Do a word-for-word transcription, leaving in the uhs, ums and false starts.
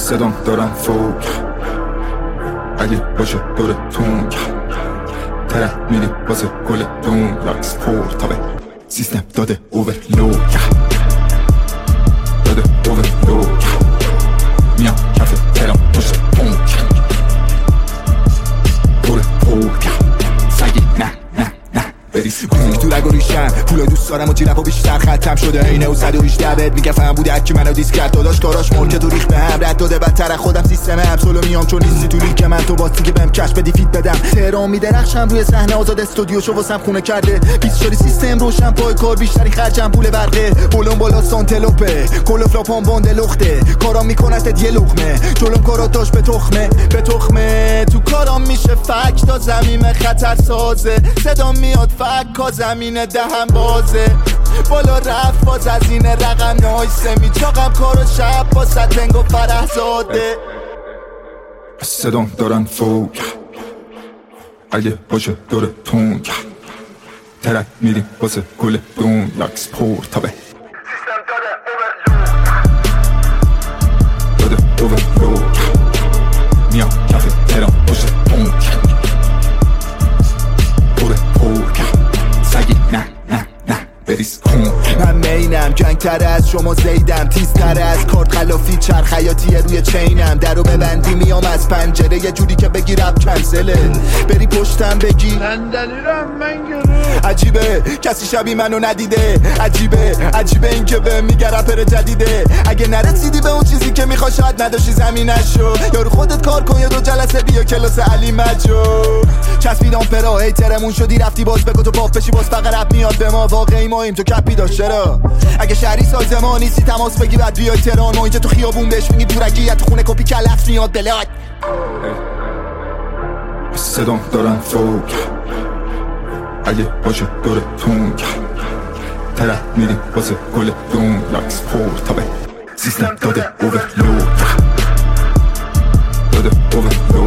صدام دارم فوق اگه باشه دورتون طرف میری واسه گل دون لاکس پور تابه سیستم داده اوورلود داده اوورلود میام کف ترام پشت پونک پور پور سگی نه نه نه بریز پونک تو رگ و ریشم پولای دوست دارم و جیرم و بیشتر ختم شده اینه و صد و هجده بت میگه فهم بوده اکی منو دیس کرد داداش کاراش ملکه تو ریخ به هم رد داده بدتر خودم سیستم هم سولو میام چون نیستی تو لیگ من تو باسی که بهم کش بدی فیت بدم تهران میدرخشم روی صحنه آزاد استودیو شو واسم خونه کرده بیست شاری سیستم روشن پای کار بیشتری خرجم پول برقه بولون بالا سانتلوپه کلوف لاپان باند لخته کارام میکنست یه لقمه جلوم کاراتاش به تخمه به تخمه تو کارام میشه فک تا زمین خطر سازه صدا میاد فک کا زمین دهم بازه بالا رفت باز از این رقم نایسه میچاقم کارو شب با ستنگ و فرح زاده صدام دارن فوق اگه باشه دور تون طرف میریم واسه گل دون لاکس پور تابه سیستم داده اوورلود داده اوورلود میام کف ترام پشت پونک پور پور سگی نه نه نه بریز کن من مینم جنگ تر از شما زیدم تیز تر از کارت خلافی چرخ حیاتیه روی چینم درو ببندی میام از پنجره یه جوری که بگی رب کنسله بری پشتم بگی صندلیرم من گرفت عجیبه کسی شبیه منو ندیده عجیبه عجیبه این که به میگه رپر جدیده اگه نرسیدی به اون چیزی که میخوای شاید نداشتی زمینشو یارو خودت کار کن یا دو جلسه بیا کلاس علی مجو چسبیدم پرا هیترمون شدی رفتی باز بگو تو پاپ بشی باز فقط رپ میاد به ما واقعی ماییم تو کپی داشت چرا اگه شهری سازمان نیستی تماس بگی بعد بیای تهران ما اینجا تو خیابون بهش میگی دورگی تو خونه کپی کلفت میاد بلاد صدام دارن فوق اگه باشه دورتون طرف میری واسه گل دون لاکس پور تابه سیستم داده اوورلود داده اوورلود